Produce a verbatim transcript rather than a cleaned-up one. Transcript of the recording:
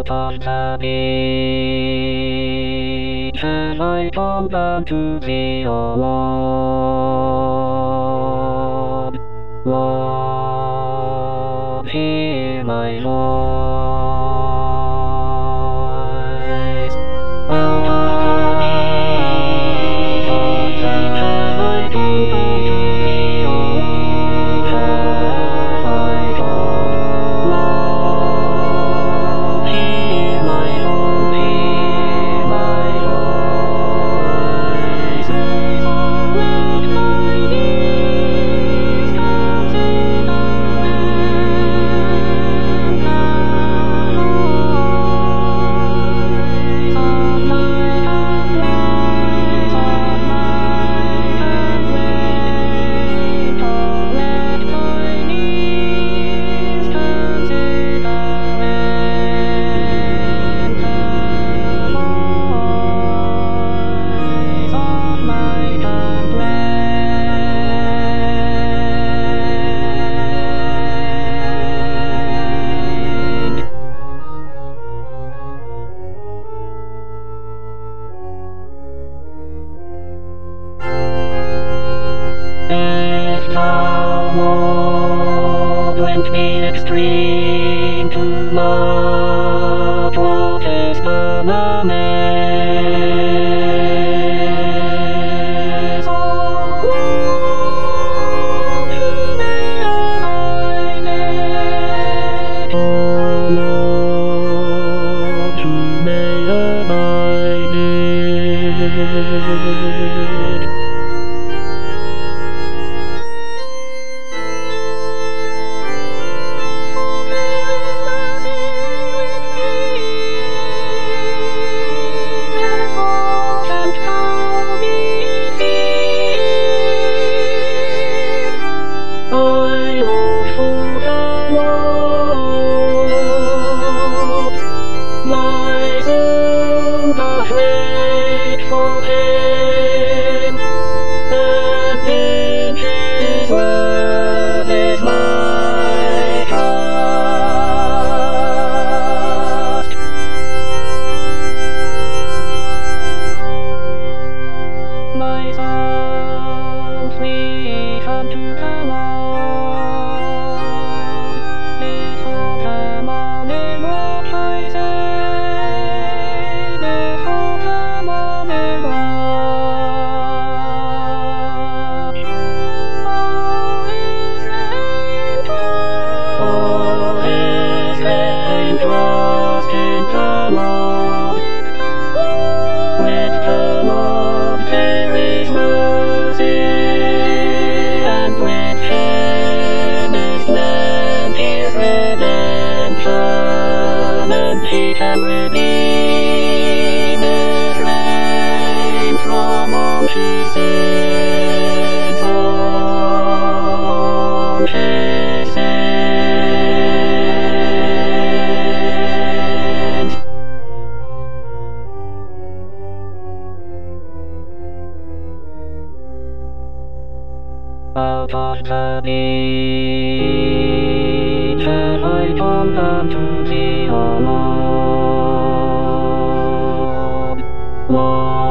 Out of the beach, as I fall down to the Lord, Lord, hear my voice. Out of the beach, as I beach, as I fall, Lord, hear my voice, hear my voice. Let my knees come to the land, the voice of my complaints, of my complaint. Oh, let my knees come to the land, the voice of my complaint. If the world went me extreme too much, what is the mess? Oh, Lord, who may I let? Oh, Lord, who may abide it? Trust in the Lord. With the Lord there is mercy, and with Him is plenteous redemption, and He can redeem Israel from all she sins, all she sins. Out of the beach, as I fall down to the Lord, Lord.